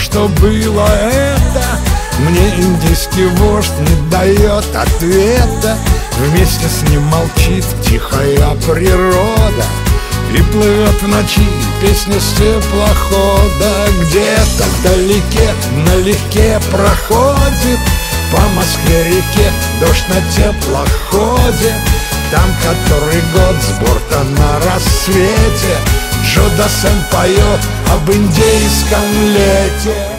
что было это? Мне индийский вождь не дает ответа. Вместе с ним молчит тихая природа, и плывет в ночи песня с теплохода. Где-то вдалеке налегке проходит по Москве-реке дождь на теплоходе. Там который год с борта на рассвете Джо Дассен поет об индейском лете.